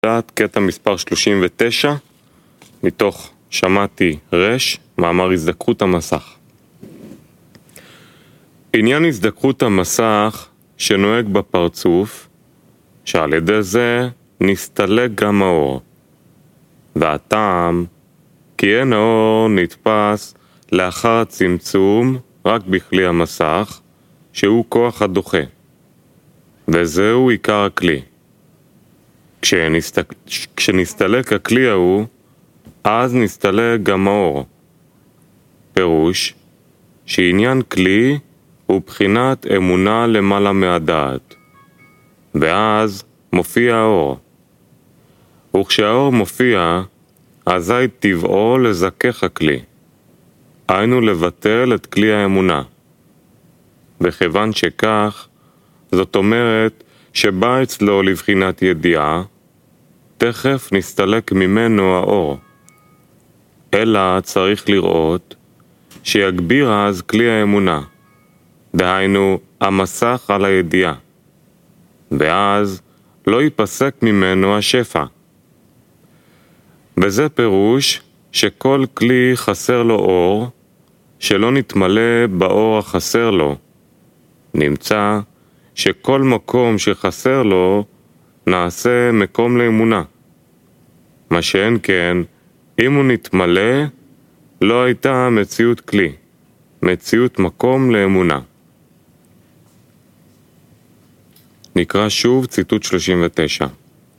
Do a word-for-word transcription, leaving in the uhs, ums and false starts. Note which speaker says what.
Speaker 1: קטע מספר שלושים ותשע, מתוך שמעתי רש, מאמר הזדקרות המסך. עניין הזדקרות המסך שנוהג בפרצוף, שעל ידי זה נסתלק גם האור. והטעם, כי אין האור נתפס לאחר הצמצום רק בכלי המסך, שהוא כוח הדוחה. וזהו עיקר הכלי. כשנסתק... כשנסתלק הכלי ההוא, אז נסתלק גם האור. פירוש, שעניין כלי הוא בחינת אמונה למעלה מהדעת. ואז מופיע האור. וכשהאור מופיע, אזי טבעו לזכך הכלי. היינו לבטל את כלי האמונה. וכיוון שכך, זאת אומרת שבא אצלו לבחינת ידיעה, תכף נסתלק ממנו האור. אלא צריך לראות שיגביר אז כלי האמונה, דהיינו המסך על הידיעה, ואז לא ייפסק ממנו השפע. וזה פירוש שכל כלי חסר לו אור, שלא נתמלא באור החסר לו. נמצא שכל מקום שחסר לו נעשה מקום לאמונה. מה שאין כן, אם הוא נתמלא, לא הייתה מציאות כלי, מציאות מקום לאמונה. נקרא שוב ציטוט שלושים ותשע.